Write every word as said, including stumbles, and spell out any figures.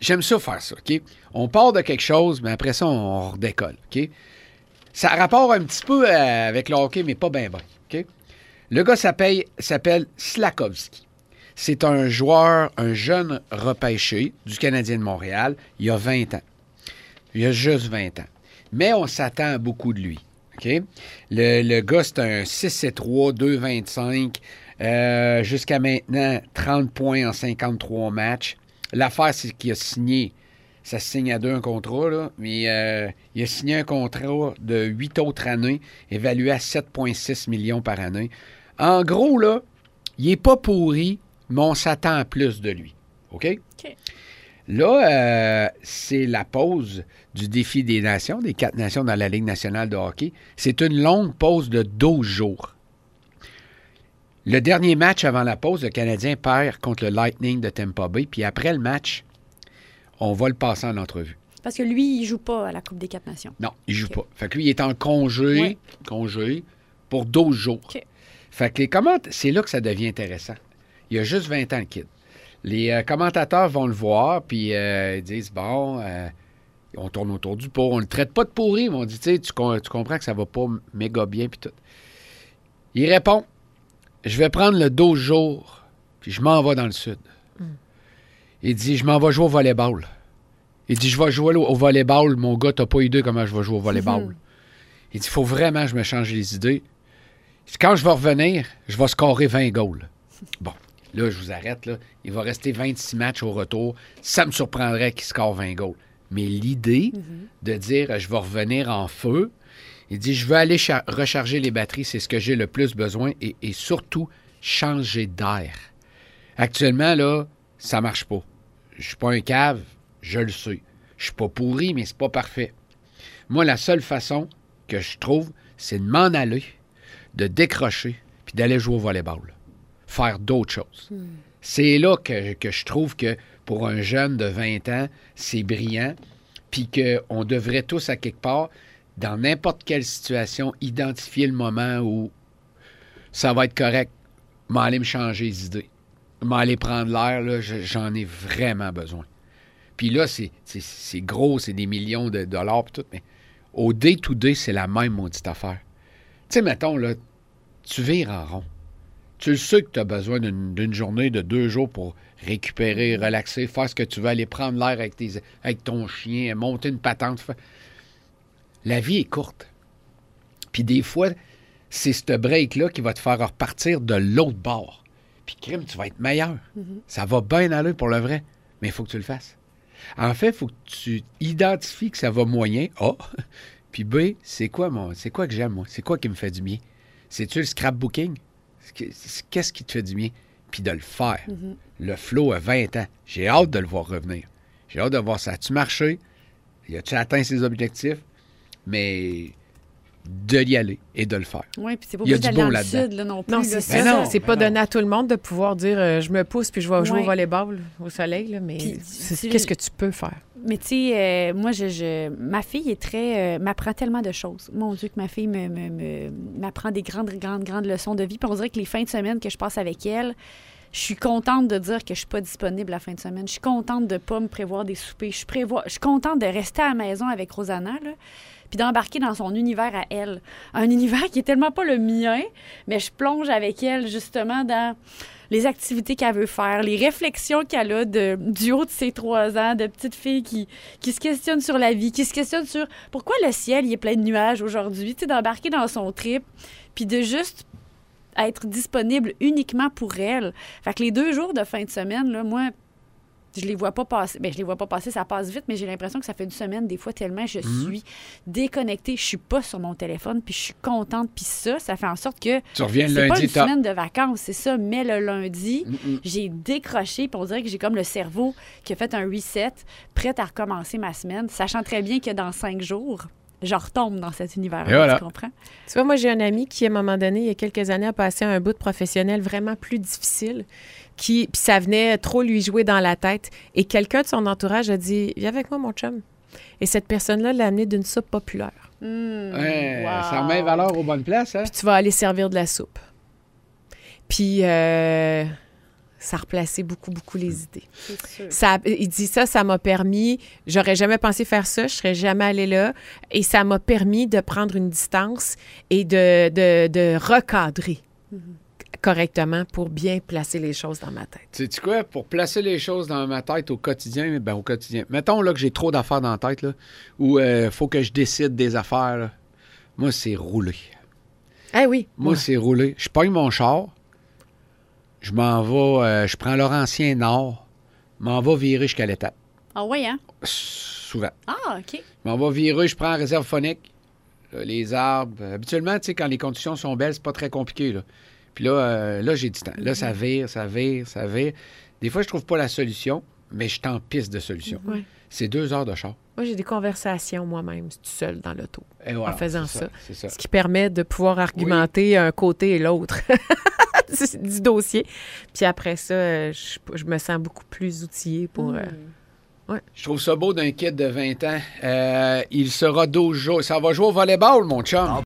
j'aime ça faire ça, OK? On part de quelque chose, mais après ça, on, on redécolle, OK? Ça a rapport un petit peu euh, avec le hockey, mais pas bien, bien, OK? Le gars s'appelle, s'appelle Slafkovsky. C'est un joueur, un jeune repêché du Canadien de Montréal, il y a vingt ans. Il y a juste vingt ans. Mais on s'attend à beaucoup de lui. OK? Le, le gars, c'est un six sept trois, deux vingt-cinq, euh, jusqu'à maintenant, trente points en cinquante-trois matchs. L'affaire, c'est qu'il a signé, ça se signe à deux un contrat, là, mais euh, il a signé un contrat de huit autres années, évalué à sept virgule six millions par année. En gros, là, il n'est pas pourri, mais on s'attend à plus de lui. OK? OK. Là, euh, c'est la pause du défi des nations, des quatre nations dans la Ligue nationale de hockey. C'est une longue pause de douze jours. Le dernier match avant la pause, le Canadien perd contre le Lightning de Tampa Bay. Puis après le match, on va le passer en entrevue. Parce que lui, il joue pas à la Coupe des quatre nations. Non, il joue OK. pas. Fait que lui, il est en congé, Ouais. congé pour douze jours. OK. Fait que les commentateurs, c'est là que ça devient intéressant. Il a juste vingt ans, le kid. Les euh, commentateurs vont le voir, puis euh, ils disent, bon, euh, on tourne autour du pot. On le traite pas de pourri, mais on dit, tu sais, tu com- tu comprends que ça va pas méga bien, puis tout. Il répond, je vais prendre le douze jours, puis je m'en vais dans le sud. Mm. Il dit, je m'en vais jouer au volleyball. Il dit, je vais jouer au volleyball. Mon gars, t'as pas idée comment je vais jouer au volleyball. Mm-hmm. Il dit, il faut vraiment que je me change les idées. Quand je vais revenir, je vais scorer vingt goals. Bon, là, je vous arrête. Là. Il va rester vingt-six matchs au retour. Ça me surprendrait qu'il score vingt goals. Mais l'idée Mm-hmm. de dire, je vais revenir en feu, il dit, je veux aller cha- recharger les batteries, c'est ce que j'ai le plus besoin, et, et surtout, changer d'air. Actuellement, là, ça marche pas. Je suis pas un cave, je le sais. Je suis pas pourri, mais c'est pas parfait. Moi, la seule façon que je trouve, c'est de m'en aller, de décrocher, puis d'aller jouer au volleyball. Faire d'autres choses. Mm. C'est là que, que je trouve que pour un jeune de vingt ans, c'est brillant, puis qu'on devrait tous, à quelque part, dans n'importe quelle situation, identifier le moment où ça va être correct, m'aller me changer les idées, m'aller prendre l'air, là, je- j'en ai vraiment besoin. Puis là, c'est, c'est, c'est gros, c'est des millions de dollars, puis tout, mais au day-to-day, c'est la même maudite affaire. Tu sais, mettons, là, tu vires en rond. Tu le sais que tu as besoin d'une, d'une journée de deux jours pour récupérer, relaxer, faire ce que tu veux, aller prendre l'air avec, tes, avec ton chien, monter une patente. Fa- La vie est courte. Puis des fois, c'est ce break-là qui va te faire repartir de l'autre bord. Puis crime, tu vas être meilleur. Mm-hmm. Ça va bien aller pour le vrai, mais il faut que tu le fasses. En fait, il faut que tu identifies que ça va moyen, A. Puis B, c'est quoi, mon, c'est quoi que j'aime, moi? C'est quoi qui me fait du bien? C'est-tu le scrapbooking? Qu'est-ce qui te fait du bien? Puis de le faire. Mm-hmm. Le flow a vingt ans. J'ai hâte de le voir revenir. J'ai hâte de voir ça. As-tu marché? As-tu atteint ses objectifs? Mais de y aller et de le faire. Oui, puis c'est pas Il y a obligé du d'aller beau dans là-dedans. le sud là, non plus. Non, là, c'est Ben ça. non, c'est ben pas non. donné à tout le monde de pouvoir dire euh, je me pousse puis je vais jouer Ouais. au volleyball au soleil, là, mais Puis, c'est- tu- qu'est-ce que tu peux faire? Mais tu sais, euh, moi, je, je- ma fille est très... euh, m'apprend tellement de choses. Mon Dieu, que ma fille me, me- me- m'apprend des grandes, grandes, grandes leçons de vie. Puis on dirait que les fins de semaine que je passe avec elle, je suis contente de dire que je suis pas disponible la fin de semaine. Je suis contente de pas me prévoir des soupers. Je suis, prévoir, je suis contente de rester à la maison avec Rosanna, là, puis d'embarquer dans son univers à elle. Un univers qui est tellement pas le mien, mais je plonge avec elle, justement, dans les activités qu'elle veut faire, les réflexions qu'elle a de, du haut de ses trois ans, de petite fille qui, qui se questionne sur la vie, qui se questionne sur pourquoi le ciel il est plein de nuages aujourd'hui, tu sais, d'embarquer dans son trip, puis de juste être disponible uniquement pour elle. Fait que les deux jours de fin de semaine, là, moi, je les vois pas passer. Bien, je les vois pas passer, ça passe vite, mais j'ai l'impression que ça fait une semaine, des fois, tellement je Mhm. suis déconnectée. Je suis pas sur mon téléphone, puis je suis contente. Puis ça, ça fait en sorte que Tu reviens le c'est pas lundi, une t'as... semaine de vacances, c'est ça. Mais le lundi, Mm-mm. j'ai décroché, puis on dirait que j'ai comme le cerveau qui a fait un reset, prête à recommencer ma semaine, sachant très bien que dans cinq jours, je retombe dans cet univers. Et voilà. Tu comprends? Tu vois, moi, j'ai un ami qui, à un moment donné, il y a quelques années, a passé un bout de professionnel vraiment plus difficile. Qui, puis ça venait trop lui jouer dans la tête. Et quelqu'un de son entourage a dit « Viens avec moi, mon chum. » Et cette personne-là l'a amené d'une soupe populaire. Mmh, Ouais, wow. ça remet valeur aux bonnes places, hein? Puis tu vas aller servir de la soupe. Puis euh, ça a replacé beaucoup, beaucoup les idées. C'est sûr. Ça, il dit ça, ça m'a permis, j'aurais jamais pensé faire ça, je serais jamais allée là, et ça m'a permis de prendre une distance et de, de, de recadrer mm-hmm. correctement pour bien placer les choses dans ma tête. Tu sais quoi, pour placer les choses dans ma tête au quotidien, ben au quotidien, mettons là que j'ai trop d'affaires dans la tête, là, ou il euh, faut que je décide des affaires, là. Moi, c'est rouler. Ah oui. Moi, ouais. c'est rouler. Je pogne mon char, je m'en vais, euh, je prends Laurentien Nord, m'en vais virer jusqu'à l'étape. Ah oui, hein? Souvent. Ah, OK. Je m'en vais virer, je prends la réserve phonique, là, les arbres. Habituellement, tu sais, quand les conditions sont belles, c'est pas très compliqué, là. Puis là, euh, là j'ai du temps. Là, ça vire, ça vire, ça vire. Des fois, je trouve pas la solution, mais je t'en pisse de solution. Ouais. C'est deux heures de char. Moi, j'ai des conversations moi-même, tout seul dans l'auto, et voilà, en faisant c'est ça. ça, c'est ça. Ce qui permet de pouvoir argumenter oui. un côté et l'autre du dossier. Puis après ça, je, je me sens beaucoup plus outillée pour... Mm. Euh, ouais. Je trouve ça beau d'un kid de vingt ans. Euh, il sera dojo. Ça va jouer au volleyball, mon chum.